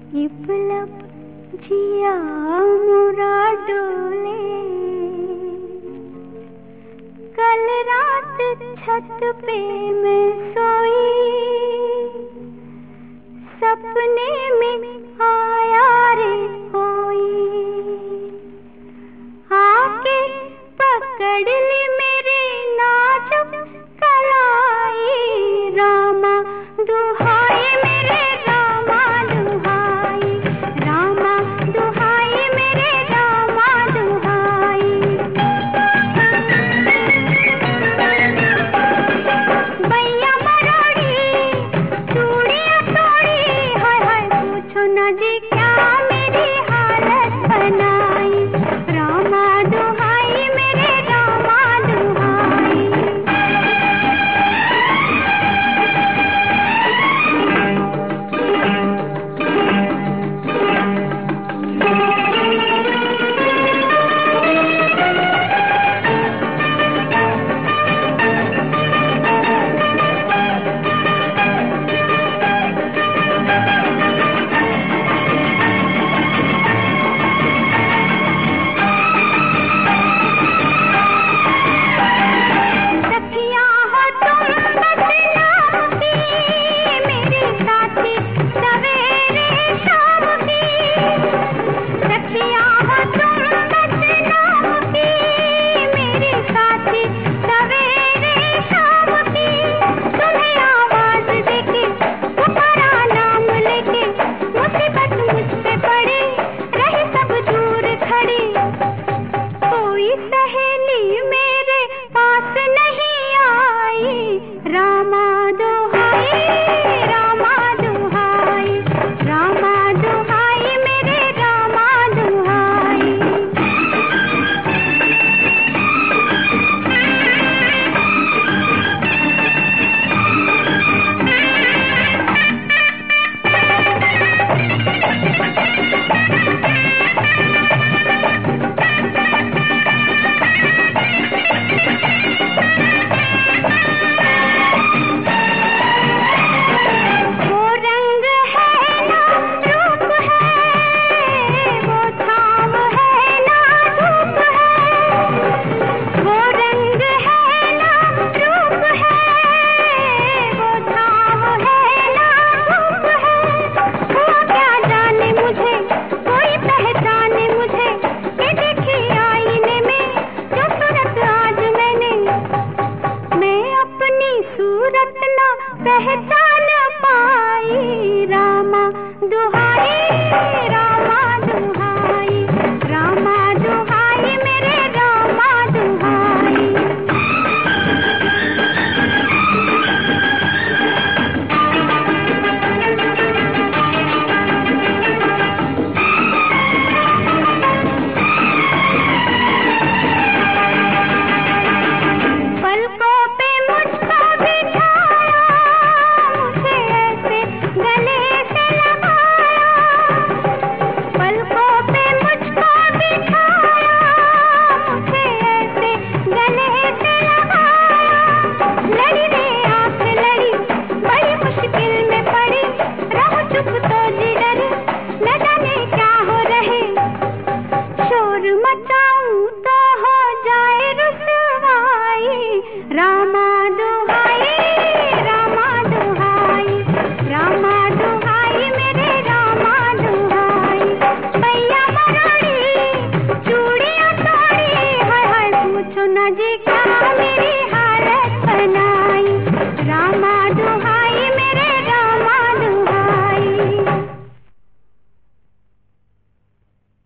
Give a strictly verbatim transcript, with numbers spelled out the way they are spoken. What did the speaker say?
इपलप जिया मोरा डोले, कल रात छत पे मैं सोई, सपने में आया रे कोई, आके पकड़ ली मेरी नाजुक कलाई, रामा दुहाई मेरे रामा दुहाई, रामा दुहाई मेरे रामा दुहाई। भैया मरोड़ी चूड़ियां तोड़ी, हाय हाय पूछो न जी क्या मेरी हालत बनाई, रामा दुहाई मेरे रामा दुहाई। सहेली मेरे पास नहीं आई, रामा दुहाई रामा दुहाई, रामा दुहाई मेरे रामा दुहाई। सूरत ना पहचान पाई, रामा दुहाई रामा दुहाई, रामा दुहाई मेरे रामा दुहाई। पलकों पे मुझको बिठाया, मुझे ऐसे गले से लगाया, पलकों पे मुझको बिठाया, मुझे ऐसे गले से लगाया, लड़ी रे आंख लड़ी, बड़ी मुश्किल में पड़ी, रहूं चुप तो जी डरे, न जाने क्या हो रहे, शोर मचाऊं तो हो जाए रुसवाई, रामा दुहाई रामा दुहाई, रामा दुहाई मेरे रामा दुहाई। भैया मरोड़ी चूड़ियां तोड़ी, हाय हाय पूछो न जी क्या मेरी हालत बनाई।